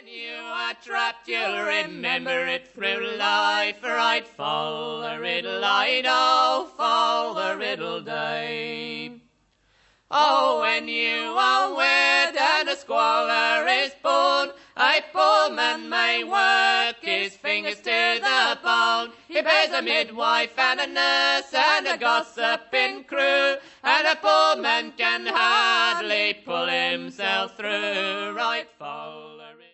when you are trapped, you'll remember it through life, right? Fall the riddle, I know, fall the riddle day. Oh, when you are wed and a squalor is born, a poor man may work his fingers to the bone. He pays a midwife and a nurse and a gossiping crew, and a poor man can hardly pull himself through, right? Fall